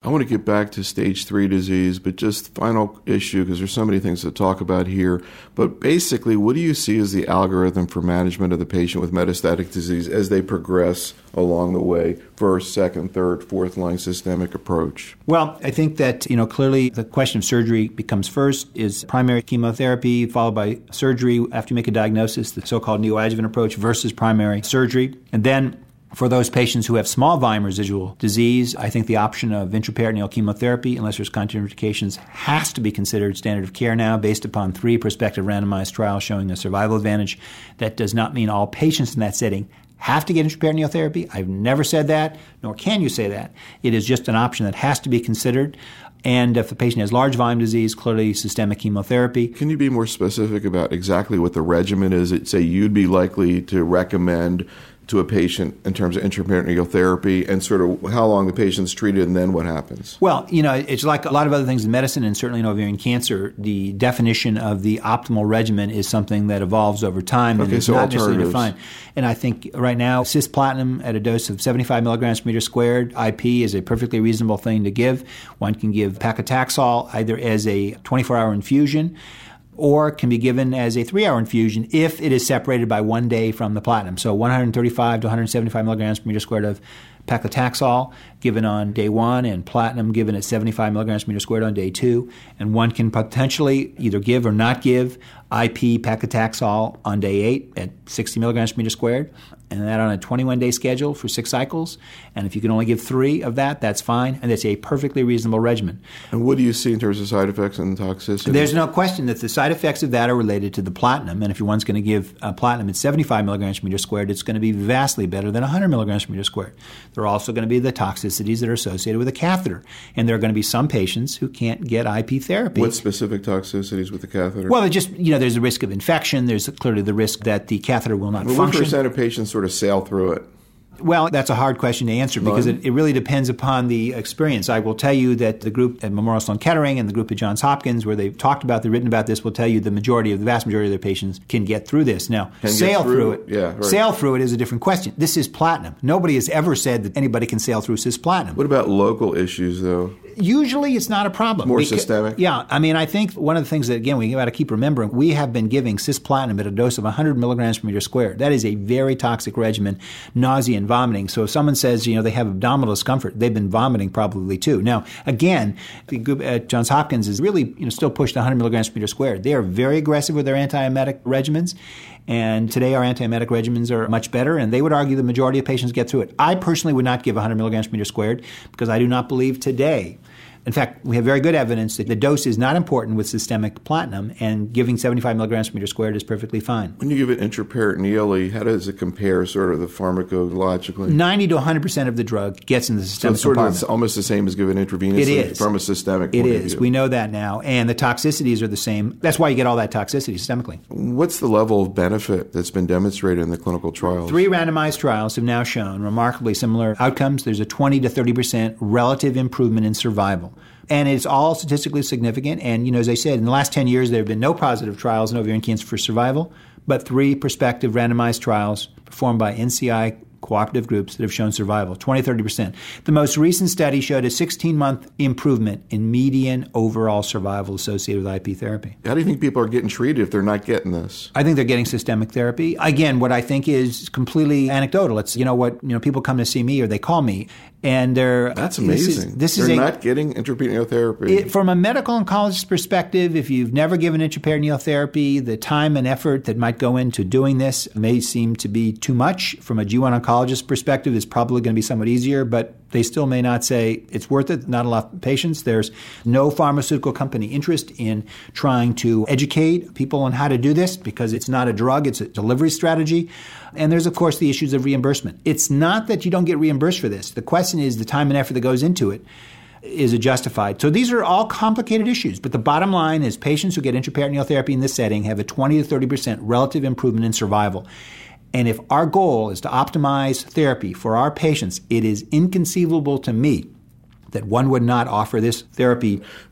want to get back to stage 3 disease, but just final issue, because there's so many things to talk about here. But basically, what do you see as the algorithm for management of the patient with metastatic disease as they progress along the way? First, second, third, fourth line systemic approach. Well, I think that, clearly the question of surgery becomes first, is primary chemotherapy followed by surgery after you make a diagnosis, the so-called neoadjuvant approach versus primary surgery. And then for those patients who have small volume residual disease, I think the option of intraperitoneal chemotherapy, unless there's contraindications, has to be considered standard of care now based upon 3 prospective randomized trials showing a survival advantage. That does not mean all patients in that setting have to get intraperitoneal therapy. I've never said that, nor can you say that. It is just an option that has to be considered. And if the patient has large volume disease, clearly systemic chemotherapy. Can you be more specific about exactly what the regimen is that, say, you'd be likely to recommend to a patient in terms of intraperitoneal therapy, and sort of how long the patient's treated and then what happens? Well, it's like a lot of other things in medicine, and certainly in ovarian cancer, the definition of the optimal regimen is something that evolves over time and is not necessarily defined. And I think right now, cisplatin at a dose of 75 milligrams per meter squared, IP, is a perfectly reasonable thing to give. One can give paclitaxel either as a 24-hour infusion or can be given as a 3-hour infusion if it is separated by 1 day from the platinum. So 135 to 175 milligrams per meter squared of paclitaxel given on day 1 and platinum given at 75 milligrams per meter squared on day 2. And one can potentially either give or not give IP paclitaxel on day 8 at 60 milligrams per meter squared, and that on a 21-day schedule for 6 cycles. And if you can only give 3 of that, that's fine, and that's a perfectly reasonable regimen. And what do you see in terms of side effects and toxicity? There's no question that the side effects of that are related to the platinum, and if one's going to give platinum at 75 milligrams per meter squared, it's going to be vastly better than 100 milligrams per meter squared. There are also going to be the toxicities that are associated with a catheter, and there are going to be some patients who can't get IP therapy. What specific toxicities with the catheter? Well, there's a risk of infection. There's clearly the risk that the catheter will not function. What percent of patients sort of sail through it? Well, that's a hard question to answer because it really depends upon the experience. I will tell you that the group at Memorial Sloan Kettering and the group at Johns Hopkins, where they've written about this, will tell you the vast majority of their patients can get through this. Now, sail through it is a different question. This is platinum. Nobody has ever said that anybody can sail through cisplatin. What about local issues, though? Usually it's not a problem. More systemic? Yeah. I mean, I think one of the things that, again, we got to keep remembering, we have been giving cisplatin at a dose of 100 milligrams per meter squared. That is a very toxic regimen, nausea and vomiting. So if someone says, they have abdominal discomfort, they've been vomiting probably too. Now, again, the group at Johns Hopkins is really, still pushed 100 milligrams per meter squared. They are very aggressive with their antiemetic regimens. And today our antiemetic regimens are much better, and they would argue the majority of patients get through it. I personally would not give 100 milligrams per meter squared because I do not believe today. In fact, we have very good evidence that the dose is not important with systemic platinum, and giving 75 milligrams per meter squared is perfectly fine. When you give it intraperitoneally, how does it compare sort of the pharmacologically? 90 to 100% of the drug gets in the systemic compartment. It's almost the same as giving intravenously? It is. From a systemic point of view. It is. We know that now, and the toxicities are the same. That's why you get all that toxicity systemically. What's the level of benefit that's been demonstrated in the clinical trials? 3 randomized trials have now shown remarkably similar outcomes. There's a 20 to 30% relative improvement in survival. And it's all statistically significant. And, as I said, in the last 10 years, there have been no positive trials in ovarian cancer for survival, but 3 prospective randomized trials performed by NCI cooperative groups that have shown survival, 20-30%. The most recent study showed a 16-month improvement in median overall survival associated with IP therapy. How do you think people are getting treated if they're not getting this? I think they're getting systemic therapy. Again, what I think is completely anecdotal. It's, people come to see me or they call me, and That's amazing. They're not getting intraperitoneal therapy. From a medical oncologist perspective, if you've never given intraperitoneal therapy, the time and effort that might go into doing this may seem to be too much. From a G1 oncologist perspective, it's probably going to be somewhat easier, but they still may not say it's worth it, not a lot of patients. There's no pharmaceutical company interest in trying to educate people on how to do this because it's not a drug, it's a delivery strategy. And there's, of course, the issues of reimbursement. It's not that you don't get reimbursed for this. The question is the time and effort that goes into it. Is it justified? So these are all complicated issues, but the bottom line is patients who get intraperitoneal therapy in this setting have a 20 to 30% relative improvement in survival. And if our goal is to optimize therapy for our patients, it is inconceivable to me that one would not offer this therapy